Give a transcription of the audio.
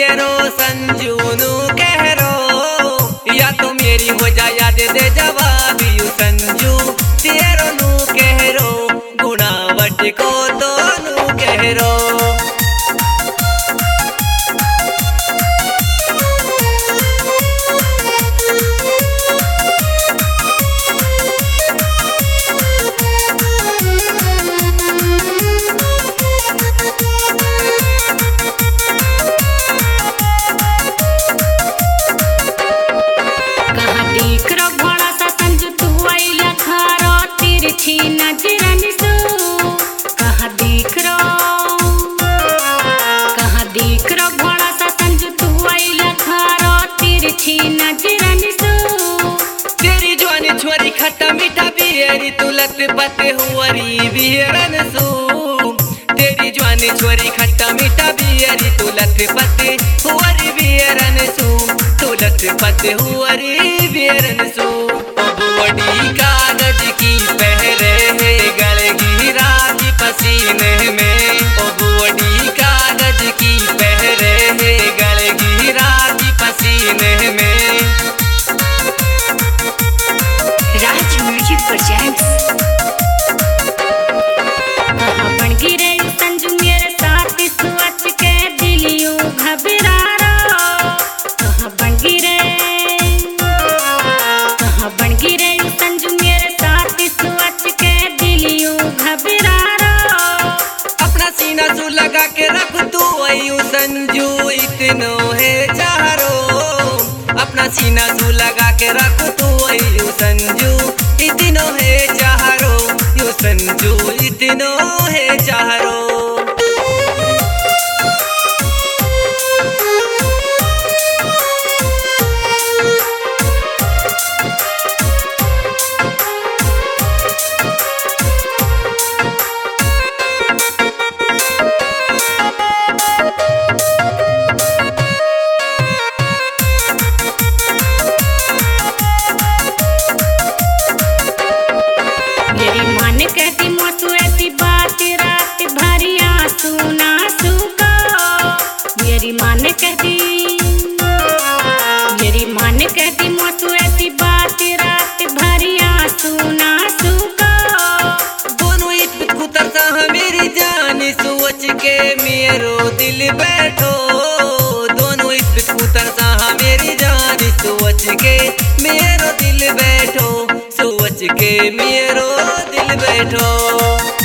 मेरो संजूनू कहरो, या तो मेरी हो जा याद दे जवाब यू संजू तेरो नू कहरो, गुणावट को तो नू कहरो। तेरी जवानी छोरी खट्टा मीठा बियरी तू लत पत हुअरी बियरन सू, तेरी जवानी छोरी खट्टा मीठा बियरी तू लत पत हुअरी बियरन सू, तू लत पत हुअरी बियरन सू। बड़ी कागज की पहरे है गलगी राजी पसीने में, बड़ी कागज की पहरे है गलगी राजी पसीने में। कहाँ बन गिरे संजू मेरे साथ सोच के दिलियों घबरा रो, कहाँ बन गिरे संजू मेरे साथ सोच के दिलियों घबरा रो। अपना सीना सू लगा के रख तू यू संजू इतनो है चारो, अपना सीना सू लगा के रख तू यू संजू इतनो है चारो, यू संजू इतनो है चारो। मेरी मान कहती मौसू ऐसी बात रात भरी आंसू ना सूखो, मेरी मान कहती मौसू ऐसी बात रात भरी आंसू ना सूखो। दोनों इस कुतरता मेरी जान सोच के मेरो दिल बैठो, दोनों इस कुतरता मेरी जान सोच के मेरो दिल बैठो, सोच के मेरो दिल बैठो।